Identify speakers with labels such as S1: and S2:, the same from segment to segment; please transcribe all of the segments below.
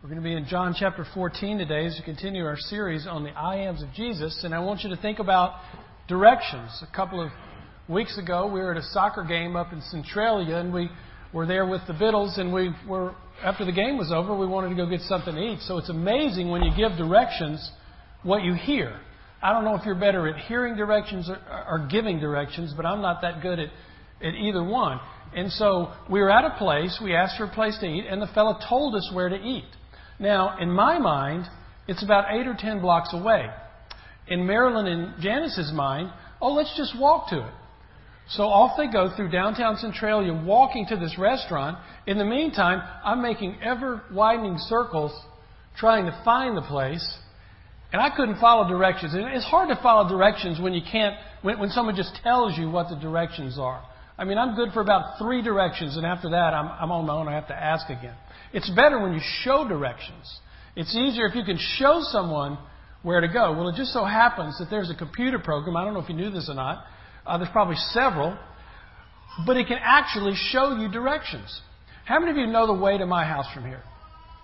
S1: We're going to be in John chapter 14 today as we continue our series on the I Ams of Jesus. And I want you to think about directions. A couple of weeks ago, we were at a soccer game up in Centralia, and we were there with the Biddles, and after the game was over, we wanted to go get something to eat. So it's amazing when you give directions what you hear. I don't know if you're better at hearing directions or giving directions, but I'm not that good at either one. And so we were at a place, we asked for a place to eat, and the fellow told us where to eat. Now, in my mind, it's about 8 or 10 blocks away. In Marilyn and Janice's mind, let's just walk to it. So off they go through downtown Centralia, walking to this restaurant. In the meantime, I'm making ever-widening circles trying to find the place. And I couldn't follow directions. And it's hard to follow directions when you can't, when someone just tells you what the directions are. I mean, I'm good for about 3 directions, and after that, I'm on my own. I have to ask again. It's better when you show directions. It's easier if you can show someone where to go. Well, it just so happens that there's a computer program. I don't know if you knew this or not. There's probably several. But it can actually show you directions. How many of you know the way to my house from here?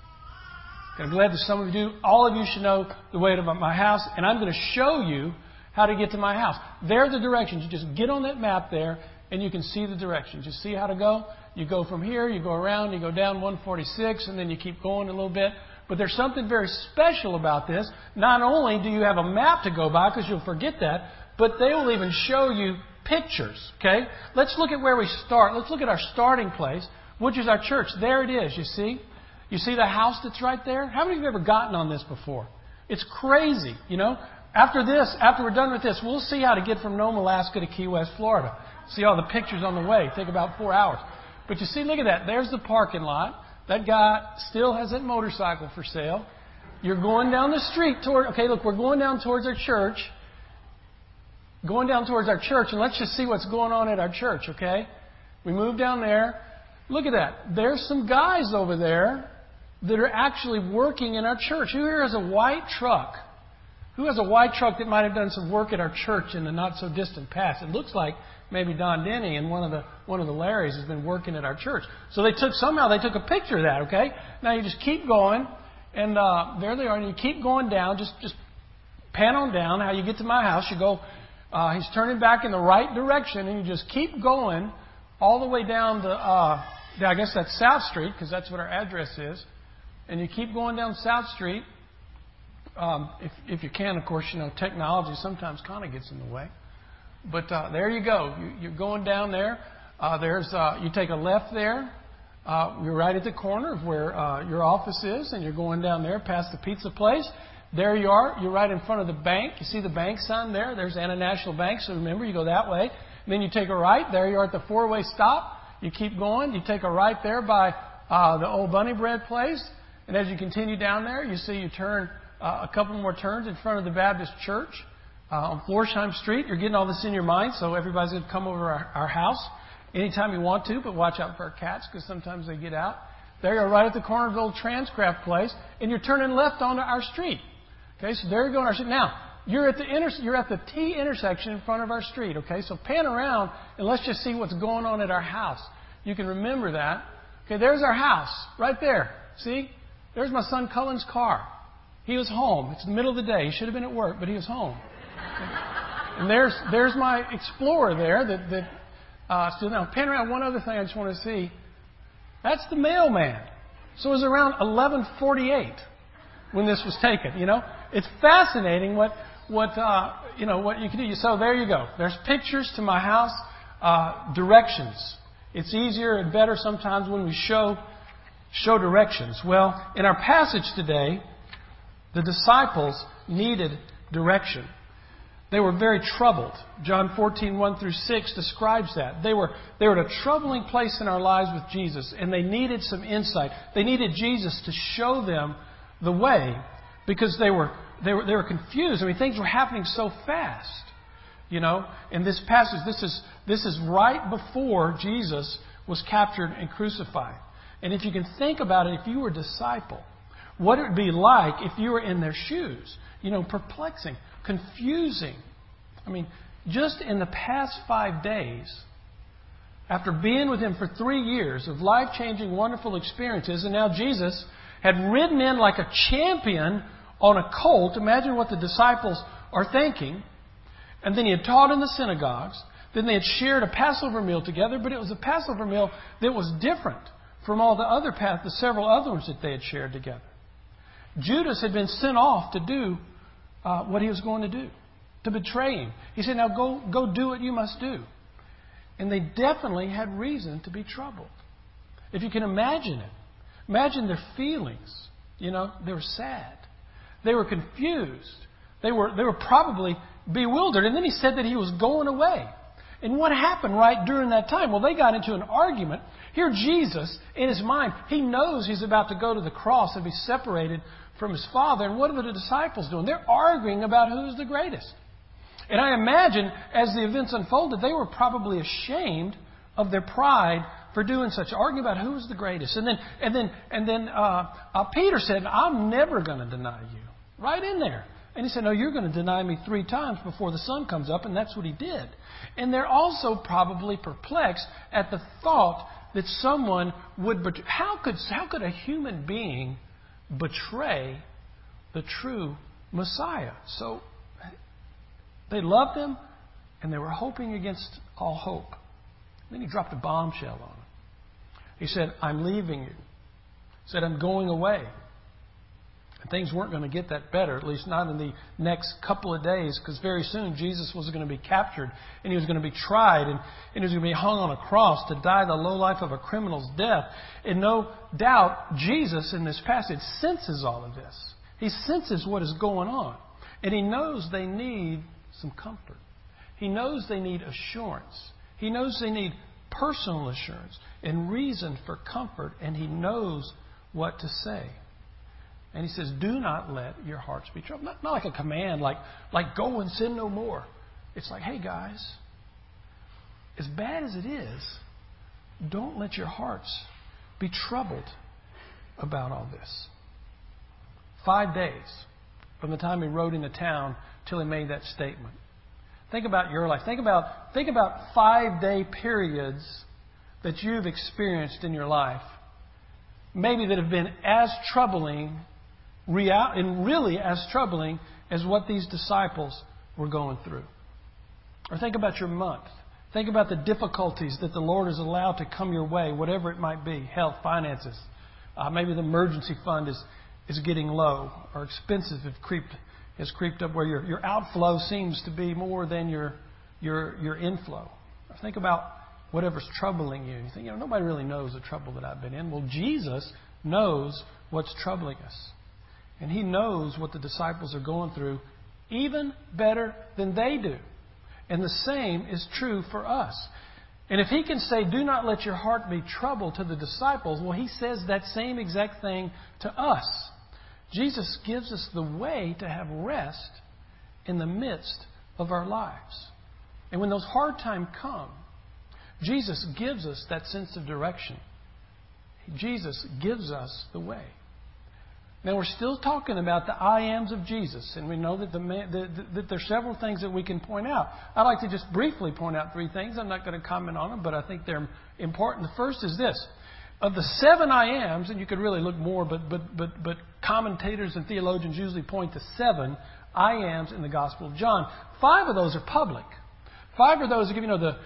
S1: I'm glad that some of you do. All of you should know the way to my house. And I'm going to show you how to get to my house. There are the directions. You just get on that map there, and you can see the directions. You see how to go? You go from here, you go around, you go down 146, and then you keep going a little bit. But there's something very special about this. Not only do you have a map to go by, because you'll forget that, but they will even show you pictures. Okay? Let's look at where we start. Let's look at our starting place, which is our church. There it is, you see? You see the house that's right there? How many of you have ever gotten on this before? It's crazy, you know? After we're done with this, we'll see how to get from Nome, Alaska to Key West, Florida. See all the pictures on the way. Take about 4 hours. But you see, look at that. There's the parking lot. That guy still has that motorcycle for sale. You're going down the street we're going down towards our church. Going down towards our church, and let's just see what's going on at our church, okay? We move down there. Look at that. There's some guys over there that are actually working in our church. Who here has a white truck? Who has a white truck that might have done some work at our church in the not-so-distant past? It looks like maybe Don Denny and one of the Larrys has been working at our church. So they took a picture of that, okay? Now you just keep going, and there they are, and you keep going down. Just pan on down. How you get to my house, you go, he's turning back in the right direction, and you just keep going all the way down to, I guess that's South Street, because that's what our address is. And you keep going down South Street. If you can, of course, technology sometimes kind of gets in the way. But there you go. You're going down there. You take a left there. You're right at the corner of where your office is, and you're going down there past the pizza place. There you are. You're right in front of the bank. You see the bank sign there? There's Anna National Bank, so remember, you go that way. And then you take a right. There you are at the 4-way stop. You keep going. You take a right there by the old Bunny Bread place. And as you continue down there, you see you turn a couple more turns in front of the Baptist Church on Florsheim Street. You're getting all this in your mind, so everybody's going to come over our house anytime you want to, but watch out for our cats because sometimes they get out. There you are right at the corner of the old Transcraft place, and you're turning left onto our street. Okay, so there you go on our street. Now, you're at the T intersection in front of our street. Okay, so pan around and let's just see what's going on at our house. You can remember that. Okay, there's our house right there. See? There's my son Cullen's car. He was home. It's the middle of the day. He should have been at work, but he was home. And there's my Explorer there that still now. Pan around. One other thing I just want to see. That's the mailman. So it was around 11:48 when this was taken. You know, it's fascinating what you can do. So there you go. There's pictures to my house, directions. It's easier and better sometimes when we show directions. Well, in our passage today, the disciples needed direction. They were very troubled. John 14:1-6 describes that. They were at a troubling place in our lives with Jesus, and they needed some insight. They needed Jesus to show them the way because they were confused. I mean, things were happening so fast. You know, in this passage, this is right before Jesus was captured and crucified. And if you can think about it, if you were a disciple, what it would be like if you were in their shoes. You know, perplexing, confusing. I mean, just in the past 5 days, after being with Him for 3 years of life-changing, wonderful experiences, and now Jesus had ridden in like a champion on a colt. Imagine what the disciples are thinking. And then he had taught in the synagogues. Then they had shared a Passover meal together, but it was a Passover meal that was different from all the several other ones that they had shared together. Judas had been sent off to do what he was going to do, to betray him. He said, now go do what you must do. And they definitely had reason to be troubled. If you can imagine it. Imagine their feelings. They were sad. They were confused. They were probably bewildered. And then he said that he was going away. And what happened right during that time? Well, they got into an argument. Here Jesus, in his mind, he knows he's about to go to the cross and be separated from his Father. And what are the disciples doing? They're arguing about who's the greatest. And I imagine as the events unfolded, they were probably ashamed of their pride for doing such, arguing about who was the greatest. And then Peter said, I'm never going to deny you. Right in there. And he said, no, you're going to deny me 3 times before the sun comes up. And that's what he did. And they're also probably perplexed at the thought that someone would betray. How could a human being betray the true Messiah? So they loved him, and they were hoping against all hope. Then he dropped a bombshell on them. He said, I'm leaving you. He said, I'm going away. And things weren't going to get that better, at least not in the next couple of days, because very soon Jesus was going to be captured, and he was going to be tried, and he was going to be hung on a cross to die the low life of a criminal's death. And no doubt, Jesus in this passage senses all of this. He senses what is going on. And he knows they need some comfort. He knows they need assurance. He knows they need personal assurance and reason for comfort, and he knows what to say. And he says, do not let your hearts be troubled. Not like a command, like go and sin no more. It's like, hey guys, as bad as it is, don't let your hearts be troubled about all this. 5 days from the time he rode into town till he made that statement. Think about your life. Think about 5-day periods that you've experienced in your life. Maybe that have been as troubling, and really as troubling as what these disciples were going through. Or think about your month. Think about the difficulties that the Lord has allowed to come your way, whatever it might be. Health, finances. Maybe the emergency fund is getting low, or expenses has creeped up where your outflow seems to be more than your inflow. Or think about whatever's troubling you. You think, nobody really knows the trouble that I've been in. Well, Jesus knows what's troubling us. And he knows what the disciples are going through even better than they do. And the same is true for us. And if he can say, do not let your heart be troubled to the disciples, well, he says that same exact thing to us. Jesus gives us the way to have rest in the midst of our lives. And when those hard times come, Jesus gives us that sense of direction. Jesus gives us the way. Now, we're still talking about the I ams of Jesus, and we know that that there's several things that we can point out. I'd like to just briefly point out 3 things. I'm not going to comment on them, but I think they're important. The first is this. Of the 7 I ams, and you could really look more, but commentators and theologians usually point to 7 I ams in the Gospel of John. 5 of those are public. 5 of those,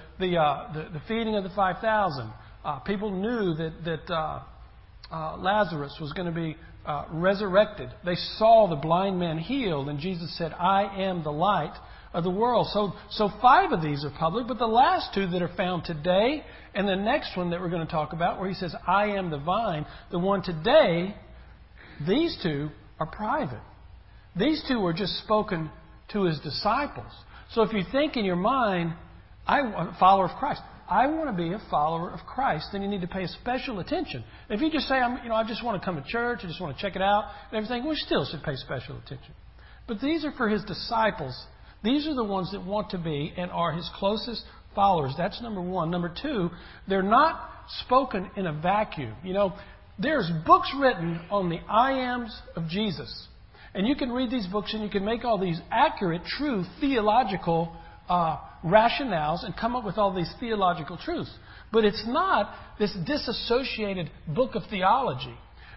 S1: the feeding of the 5,000. People knew that Lazarus was going to be resurrected. They saw the blind man healed, and Jesus said, I am the light of the world. So 5 of these are public, but the last 2 that are found today, and the next one that we're going to talk about, where he says, I am the vine, the one today, these 2 are private. These 2 were just spoken to his disciples. So if you think in your mind, I'm a follower of Christ, I want to be a follower of Christ, then you need to pay special attention. If you just say, I just want to come to church, I just want to check it out, and everything, we still should pay special attention. But these are for his disciples. These are the ones that want to be and are his closest followers. That's number 1. Number 2, they're not spoken in a vacuum. There's books written on the I ams of Jesus. And you can read these books and you can make all these accurate, true, theological rationales and come up with all these theological truths. But it's not this disassociated book of theology.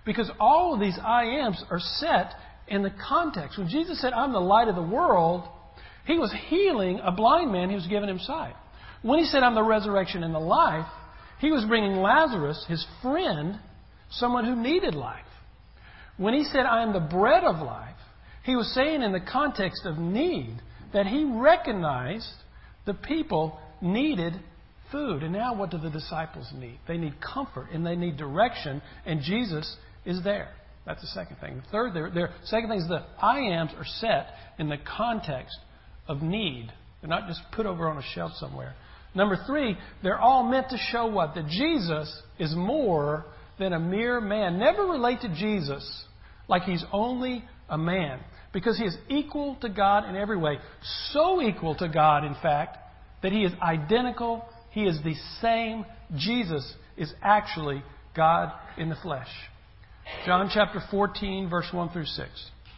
S1: Because all of these I ams are set in the context. When Jesus said, I'm the light of the world, He was healing a blind man who was giving him sight. When He said, I'm the resurrection and the life, He was bringing Lazarus, his friend, someone who needed life. When He said, I am the bread of life, He was saying in the context of need that He recognized the people needed food. And now what do the disciples need? They need comfort and they need direction, and Jesus is there. That's the second thing. The third, second thing is the I ams are set in the context of need. They're not just put over on a shelf somewhere. Number three, they're all meant to show what? That Jesus is more than a mere man. Never relate to Jesus like He's only a man, because He is equal to God in every way. So equal to God, in fact, that He is identical. He is the same. Jesus is actually God in the flesh. John chapter 14, verse 1 through 6.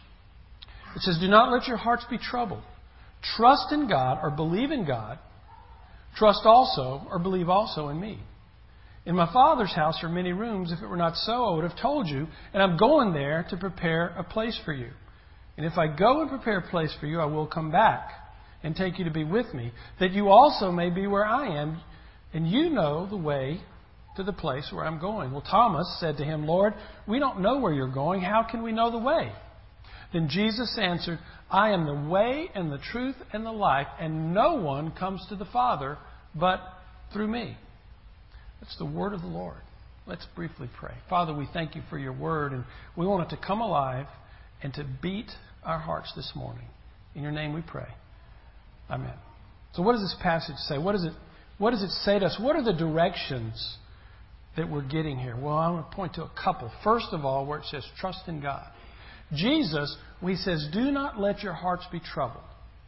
S1: It says, do not let your hearts be troubled. Trust in God or believe in God. Trust also or believe also in me. In my Father's house are many rooms. If it were not so, I would have told you. And I'm going there to prepare a place for you. And if I go and prepare a place for you, I will come back and take you to be with me, that you also may be where I am, and you know the way to the place where I'm going. Well, Thomas said to Him, Lord, we don't know where you're going. How can we know the way? Then Jesus answered, I am the way and the truth and the life, and no one comes to the Father but through me. That's the word of the Lord. Let's briefly pray. Father, we thank You for Your word, and we want it to come alive and to beat our hearts this morning. In Your name we pray. Amen. So what does this passage say? What does it say to us? What are the directions that we're getting here? Well, I want to point to a couple. First of all, where it says, trust in God. Jesus, when He says, do not let your hearts be troubled.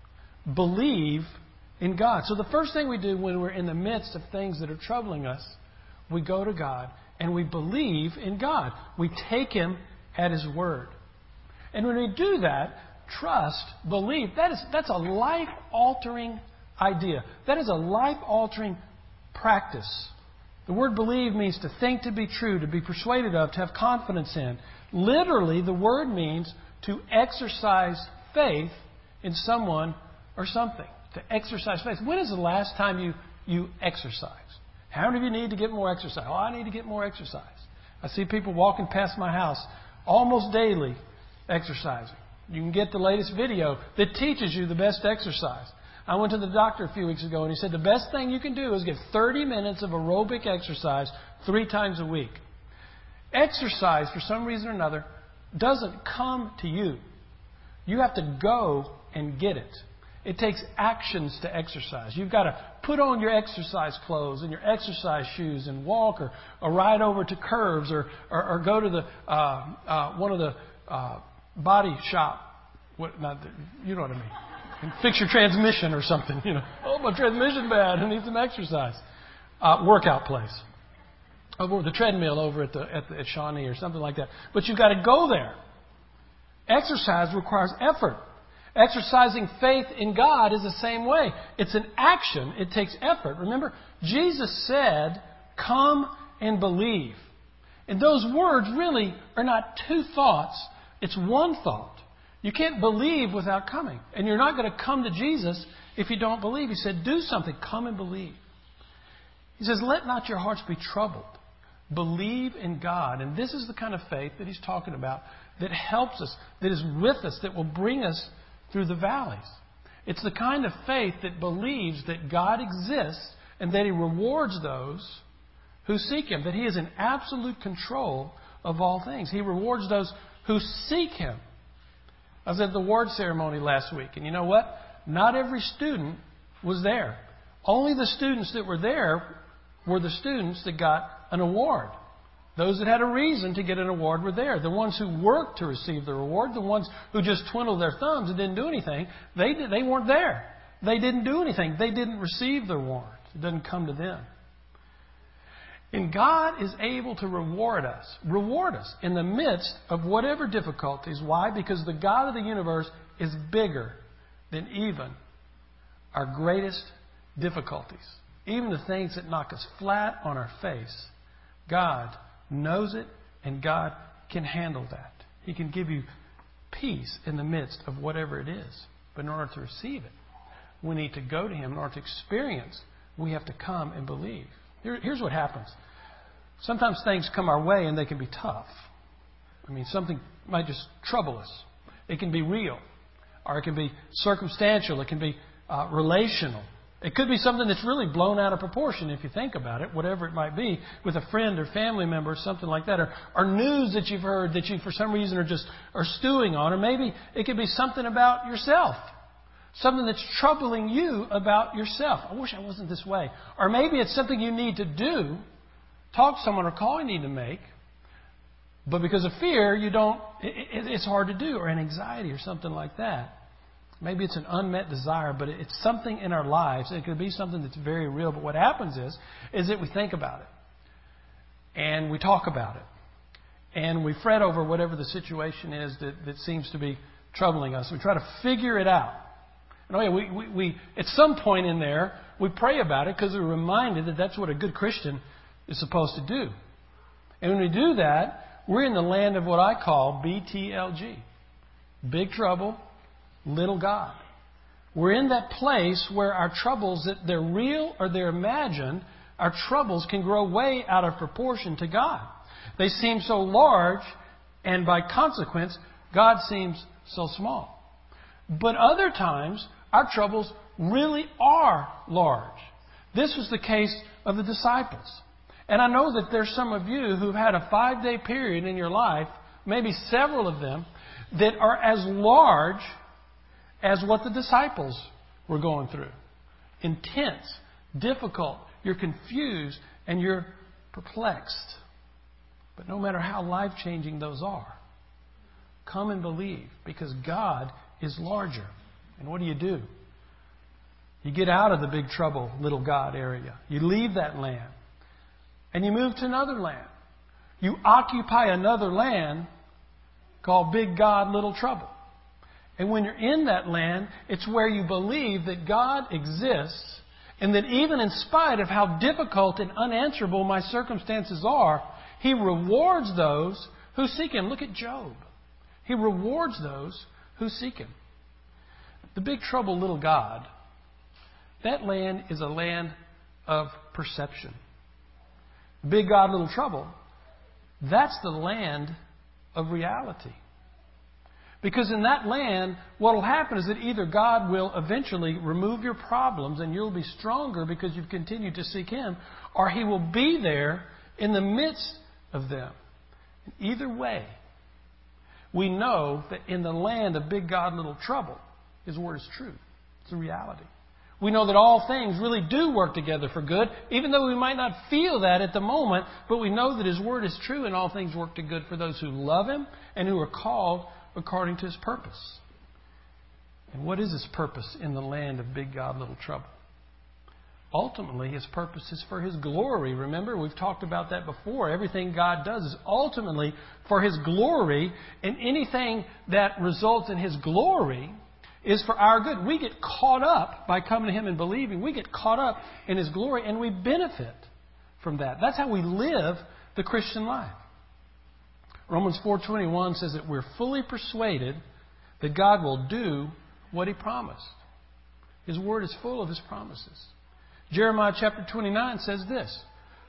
S1: Believe in God. So the first thing we do when we're in the midst of things that are troubling us, we go to God and we believe in God. We take Him at His word. And when we do that, trust, believe, that's a life-altering idea. That is a life-altering practice. The word believe means to think to be true, to be persuaded of, to have confidence in. Literally, the word means to exercise faith in someone or something. To exercise faith. When is the last time you exercised? How many of you need to get more exercise? Oh, I need to get more exercise. I see people walking past my house almost daily exercising. You can get the latest video that teaches you the best exercise. I went to the doctor a few weeks ago and he said the best thing you can do is get 30 minutes of aerobic exercise 3 times a week. Exercise, for some reason or another, doesn't come to you. You have to go and get it. It takes actions to exercise. You've got to put on your exercise clothes and your exercise shoes and walk or ride over to Curves or go to the one of the body shop. You know what I mean. And fix your transmission or something. Oh, my transmission's bad. I need some exercise. Workout place. Over the treadmill over at Shawnee or something like that. But you've got to go there. Exercise requires effort. Exercising faith in God is the same way. It's an action. It takes effort. Remember, Jesus said, come and believe. And those words really are not 2 thoughts. It's one thought. You can't believe without coming. And you're not going to come to Jesus if you don't believe. He said, do something. Come and believe. He says, let not your hearts be troubled. Believe in God. And this is the kind of faith that He's talking about that helps us, that is with us, that will bring us through the valleys. It's the kind of faith that believes that God exists and that He rewards those who seek Him, that He is in absolute control of all things. He rewards those who seek Him. I was at the award ceremony last week, and you know what? Not every student was there. Only the students that were there were the students that got an award. Those that had a reason to get an award were there. The ones who worked to receive the reward, the ones who just twiddled their thumbs and didn't do anything, they weren't there. They didn't do anything. They didn't receive the reward. It doesn't come to them. And God is able to reward us in the midst of whatever difficulties. Why? Because the God of the universe is bigger than even our greatest difficulties. Even the things that knock us flat on our face. God knows it and God can handle that. He can give you peace in the midst of whatever it is. But in order to receive it, we need to go to Him. In order to experience, we have to come and believe. Here's what happens. Sometimes things come our way and they can be tough. I mean, something might just trouble us. It can be real, or it can be circumstantial. It can be relational. It could be something that's really blown out of proportion if you think about it, whatever it might be, with a friend or family member or something like that, or news that you've heard that you for some reason are stewing on, or maybe it could be something about yourself, something that's troubling you about yourself. I wish I wasn't this way. Or maybe it's something you need to do, talk to someone or call you need to make, but because of fear, it's hard to do, or an anxiety or something like that. Maybe it's an unmet desire, but it's something in our lives. It could be something that's very real. But what happens is that we think about it. And we talk about it. And we fret over whatever the situation is that seems to be troubling us. We try to figure it out. And we at some point in there, we pray about it because we're reminded that that's what a good Christian is supposed to do. And when we do that, we're in the land of what I call BTLG. Big trouble, little God. We're in that place where our troubles, that they're real or they're imagined, our troubles can grow way out of proportion to God. They seem so large, and by consequence, God seems so small. But other times, our troubles really are large. This was the case of the disciples. And I know that there's some of you who've had a 5-day period in your life, maybe several of them, that are as large as what the disciples were going through. Intense, difficult, you're confused, and you're perplexed. But no matter how life-changing those are, come and believe, because God is larger. And what do? You get out of the big trouble, little God area. You leave that land, and you move to another land. You occupy another land called Big God, Little Trouble. And when you're in that land, it's where you believe that God exists, and that even in spite of how difficult and unanswerable my circumstances are, He rewards those who seek Him. Look at Job. He rewards those who seek Him. The big trouble, little God, that land is a land of perception. Big God, little trouble, that's the land of reality. Because in that land, what will happen is that either God will eventually remove your problems and you'll be stronger because you've continued to seek Him, or He will be there in the midst of them. Either way, we know that in the land of big God, little trouble, His Word is true. It's a reality. We know that all things really do work together for good, even though we might not feel that at the moment, but we know that His Word is true and all things work to good for those who love Him and who are called according to His purpose. And what is His purpose in the land of big God, little trouble? Ultimately, His purpose is for His glory. Remember, we've talked about that before. Everything God does is ultimately for His glory, and anything that results in His glory is for our good. We get caught up by coming to Him and believing. We get caught up in His glory, and we benefit from that. That's how we live the Christian life. Romans 4:21 says that we're fully persuaded that God will do what He promised. His Word is full of His promises. Jeremiah chapter 29 says this.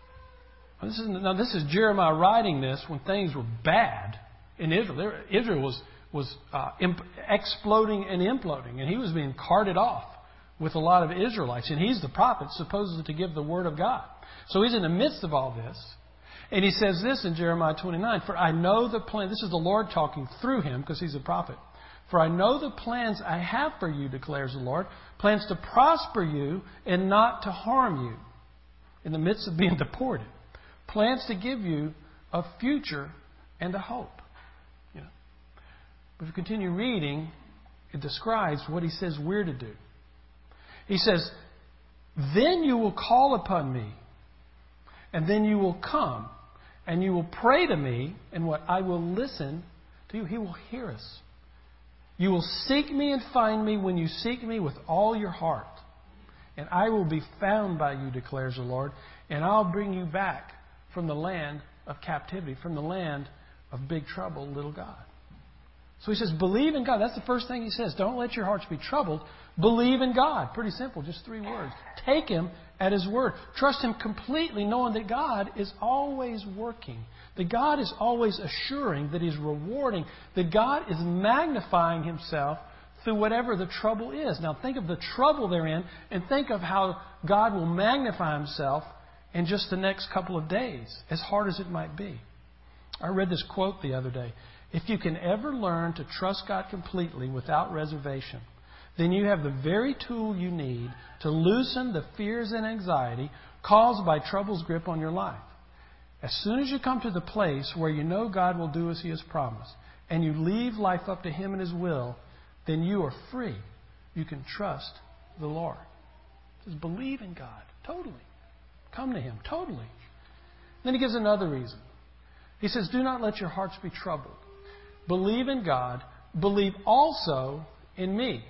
S1: This is Jeremiah writing this when things were bad in Israel. Israel was exploding and imploding, and he was being carted off with a lot of Israelites. And he's the prophet supposedly to give the Word of God. So he's in the midst of all this. And he says this in Jeremiah 29, "For I know the plan," this is the Lord talking through him because he's a prophet. "For I know the plans I have for you, declares the Lord, plans to prosper you and not to harm you," in the midst of being deported. Plans to give you a future and a hope. But if you continue reading, it describes what He says we're to do. He says, "Then you will call upon me, and then you will come, and you will pray to me, and what? I will listen to you." He will hear us. "You will seek me and find me when you seek me with all your heart. And I will be found by you, declares the Lord, and I'll bring you back from the land of captivity, from the land of big trouble, little God. So he says, believe in God. That's the first thing he says. Don't let your hearts be troubled. Believe in God. Pretty simple, just 3 words. Take Him at His word. Trust Him completely, knowing that God is always working. That God is always assuring, that He's rewarding, that God is magnifying Himself through whatever the trouble is. Now think of the trouble they're in, and think of how God will magnify Himself in just the next couple of days, as hard as it might be. I read this quote the other day. If you can ever learn to trust God completely without reservation, then you have the very tool you need to loosen the fears and anxiety caused by trouble's grip on your life. As soon as you come to the place where you know God will do as He has promised, and you leave life up to Him and His will, then you are free. You can trust the Lord. Just believe in God totally. Come to Him totally. Then he gives another reason. He says, do not let your hearts be troubled. Believe in God. Believe also in me.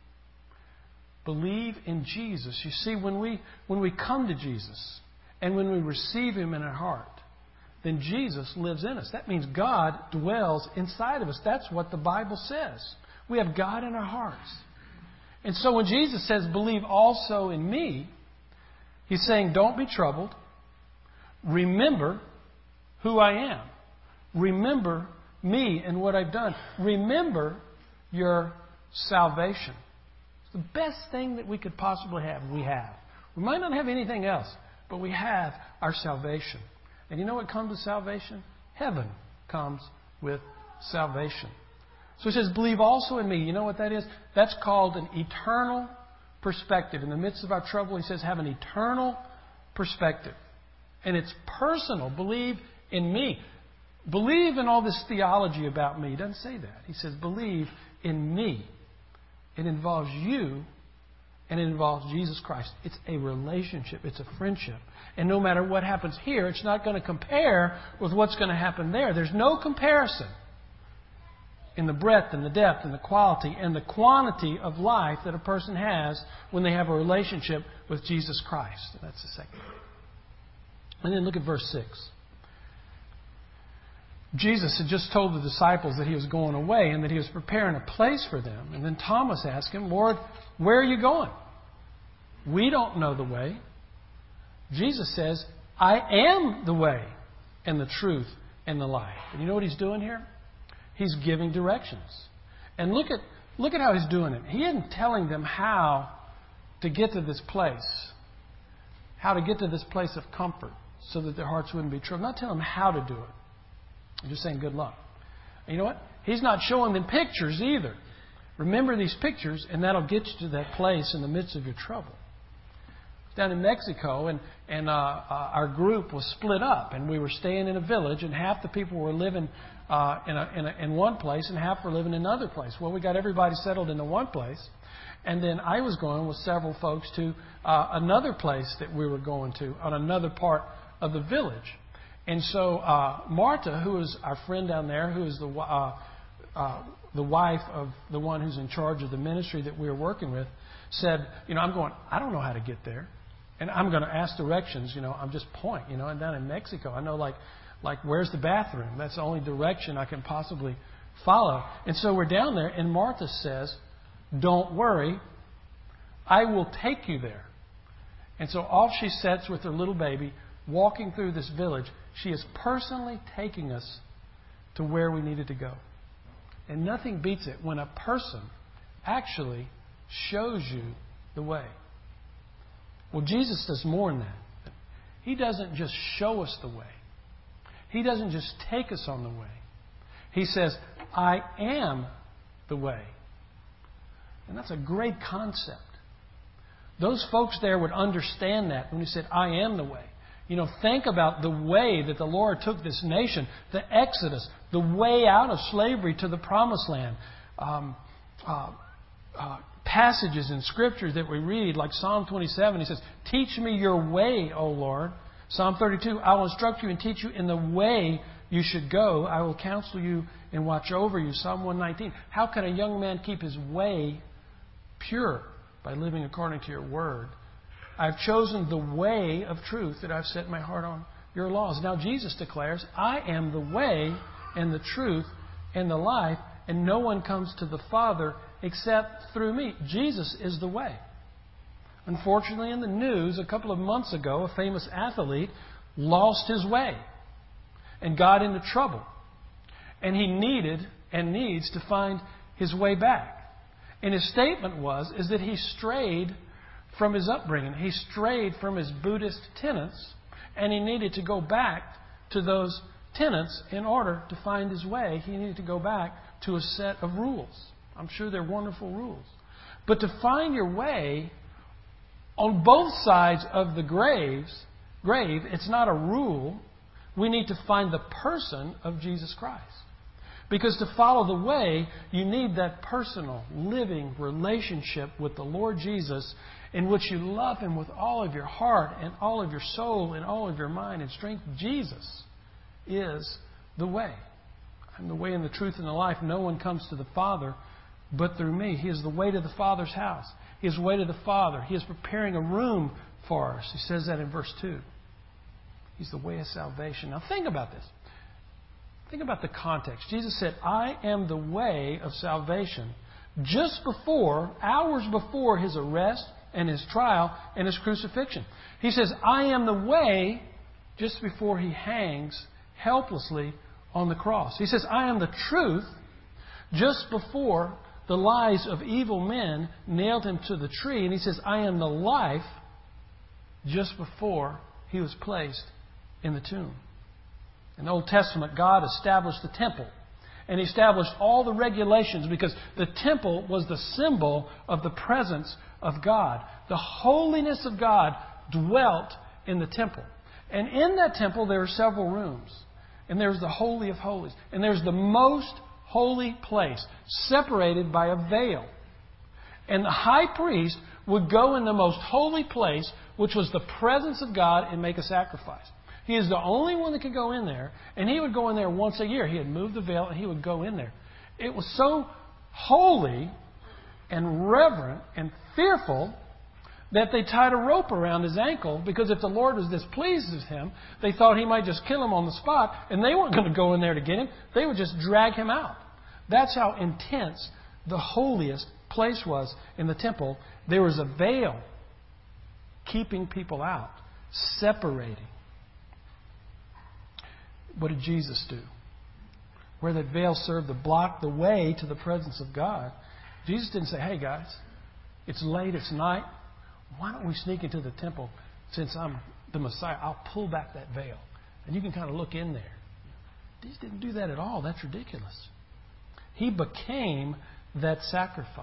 S1: Believe in Jesus. You see, when we come to Jesus and when we receive Him in our heart, then Jesus lives in us. That means God dwells inside of us. That's what the Bible says. We have God in our hearts. And so when Jesus says, believe also in me, He's saying, don't be troubled. Remember who I am. Remember me and what I've done. Remember your salvation. It's the best thing that we could possibly have. We have. We might not have anything else, but we have our salvation. And you know what comes with salvation? Heaven comes with salvation. So he says, believe also in me. You know what that is? That's called an eternal perspective. In the midst of our trouble, he says, have an eternal perspective. And it's personal. Believe in me. Believe in all this theology about me. He doesn't say that. He says, believe in me. It involves you and it involves Jesus Christ. It's a relationship. It's a friendship. And no matter what happens here, it's not going to compare with what's going to happen there. There's no comparison in the breadth and the depth and the quality and the quantity of life that a person has when they have a relationship with Jesus Christ. That's the second. And then look at verse 6. Jesus had just told the disciples that He was going away and that He was preparing a place for them. And then Thomas asked Him, Lord, where are you going? We don't know the way. Jesus says, I am the way and the truth and the life. And you know what He's doing here? He's giving directions. And look at how He's doing it. He isn't telling them how to get to this place. How to get to this place of comfort so that their hearts wouldn't be troubled. I'm not telling them how to do it. I'm just saying good luck. And you know what? He's not showing them pictures either. Remember these pictures and that'll get you to that place in the midst of your trouble. Down in Mexico, and our group was split up, and we were staying in a village, and half the people were living in one place, and half were living in another place. Well, we got everybody settled into one place, and then I was going with several folks to another place that we were going to on another part of the village. And so Marta, who is our friend down there, who is the wife of the one who's in charge of the ministry that we were working with, said, I don't know how to get there. And I'm going to ask directions, I'm just point, and down in Mexico, I know like where's the bathroom? That's the only direction I can possibly follow. And so we're down there, and Martha says, don't worry, I will take you there. And so off she sets with her little baby, walking through this village. She is personally taking us to where we needed to go. And nothing beats it when a person actually shows you the way. Well, Jesus does more than that. He doesn't just show us the way. He doesn't just take us on the way. He says, I am the way. And that's a great concept. Those folks there would understand that when He said, I am the way. Think about the way that the Lord took this nation, the Exodus, the way out of slavery to the Promised Land. Passages in Scripture that we read, like Psalm 27, He says, teach me your way, O Lord. Psalm 32, I will instruct you and teach you in the way you should go. I will counsel you and watch over you. Psalm 119, how can a young man keep his way pure? By living according to your word. I've chosen the way of truth that I've set my heart on your laws. Now Jesus declares, I am the way and the truth and the life, and no one comes to the Father except through me. Jesus is the way. Unfortunately, in the news a couple of months ago, a famous athlete lost his way and got into trouble. And he needed and needs to find his way back. And his statement is that he strayed from his upbringing. He strayed from his Buddhist tenets, and he needed to go back to those tenets in order to find his way. He needed to go back to a set of rules. I'm sure they're wonderful rules. But to find your way on both sides of the grave, it's not a rule. We need to find the person of Jesus Christ. Because to follow the way, you need that personal, living relationship with the Lord Jesus, in which you love Him with all of your heart and all of your soul and all of your mind and strength. Jesus is the way. I'm the way and the truth and the life. No one comes to the Father but through me. He is the way to the Father's house. He is the way to the Father. He is preparing a room for us. He says that in verse 2. He's the way of salvation. Now think about this. Think about the context. Jesus said, I am the way of salvation. Just before, hours before His arrest and His trial and His crucifixion. He says, I am the way, just before He hangs helplessly on the cross. He says, I am the truth, just before the lies of evil men nailed Him to the tree. And He says, I am the life, just before He was placed in the tomb. In the Old Testament, God established the temple. And He established all the regulations because the temple was the symbol of the presence of God. The holiness of God dwelt in the temple. And in that temple there are several rooms. And there's the Holy of Holies. And there's the most holy place, separated by a veil. And the high priest would go in the most holy place, which was the presence of God, and make a sacrifice. He is the only one that could go in there, and he would go in there once a year. He had moved the veil, and he would go in there. It was so holy and reverent and fearful that they tied a rope around his ankle, because if the Lord was displeased with him, they thought He might just kill him on the spot, and they weren't going to go in there to get him. They would just drag him out. That's how intense the holiest place was in the temple. There was a veil keeping people out, separating. What did Jesus do? Where that veil served to block the way to the presence of God, Jesus didn't say, hey guys, it's late, it's night. Why don't we sneak into the temple? Since I'm the Messiah, I'll pull back that veil. And you can kind of look in there. Jesus didn't do that at all. That's ridiculous. He became that sacrifice.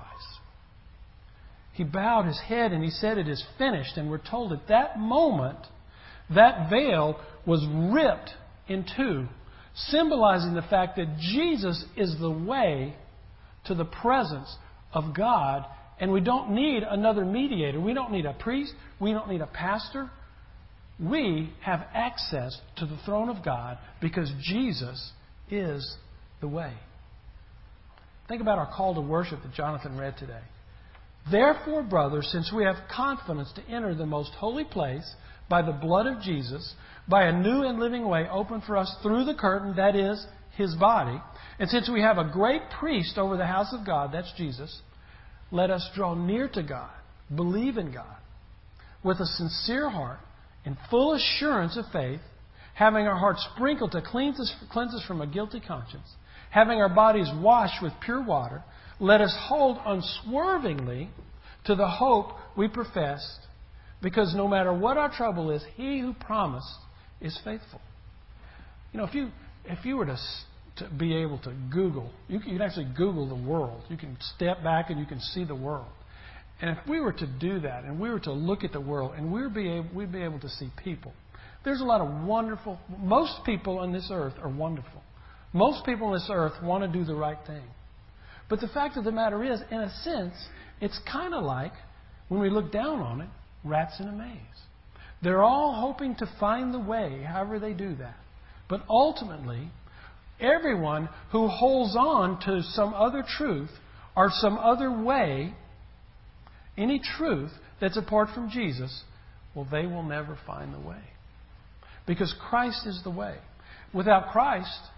S1: He bowed His head and He said, it is finished. And we're told at that moment, that veil was ripped in two, symbolizing the fact that Jesus is the way to the presence of God. And we don't need another mediator. We don't need a priest. We don't need a pastor. We have access to the throne of God because Jesus is the way. Think about our call to worship that Jonathan read today. Therefore, brothers, since we have confidence to enter the most holy place by the blood of Jesus, by a new and living way opened for us through the curtain, that is, His body, and since we have a great priest over the house of God, that's Jesus, let us draw near to God, believe in God, with a sincere heart, in full assurance of faith, having our hearts sprinkled to cleanse us from a guilty conscience, having our bodies washed with pure water, let us hold unswervingly to the hope we professed, because no matter what our trouble is, He who promised is faithful. You know, if you were to be able to Google, you can actually Google the world. You can step back and you can see the world. And if we were to do that, and we were to look at the world, and we'd be able to see people. There's a lot of wonderful. Most people on this earth are wonderful. Most people on this earth want to do the right thing. But the fact of the matter is, in a sense, it's kind of like, when we look down on it, rats in a maze. They're all hoping to find the way, however they do that. But ultimately, everyone who holds on to some other truth or some other way, any truth that's apart from Jesus, well, they will never find the way. Because Christ is the way. Without Christ,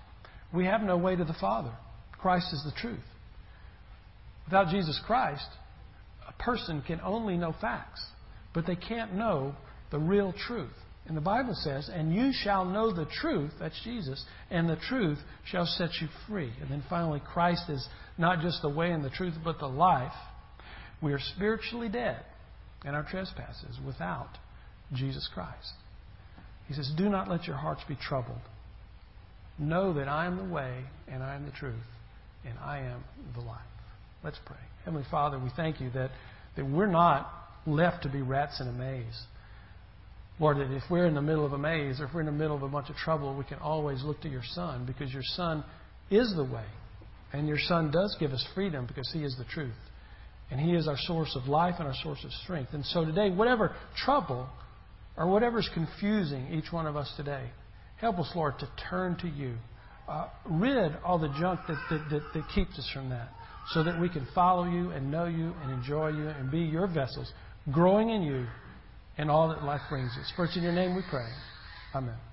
S1: We have no way to the Father. Christ is the truth. Without Jesus Christ, a person can only know facts, but they can't know the real truth. And the Bible says, and you shall know the truth, that's Jesus, and the truth shall set you free. And then finally, Christ is not just the way and the truth, but the life. We are spiritually dead in our trespasses without Jesus Christ. He says, do not let your hearts be troubled. Know that I am the way and I am the truth and I am the life. Let's pray. Heavenly Father, we thank you that we're not left to be rats in a maze. Lord, that if we're in the middle of a maze or if we're in the middle of a bunch of trouble, we can always look to your Son because your Son is the way. And your Son does give us freedom because He is the truth. And He is our source of life and our source of strength. And so today, whatever trouble or whatever is confusing each one of us today, help us, Lord, to turn to you. Rid all the junk that keeps us from that so that we can follow you and know you and enjoy you and be your vessels, growing in you and all that life brings us. First, in your name we pray. Amen.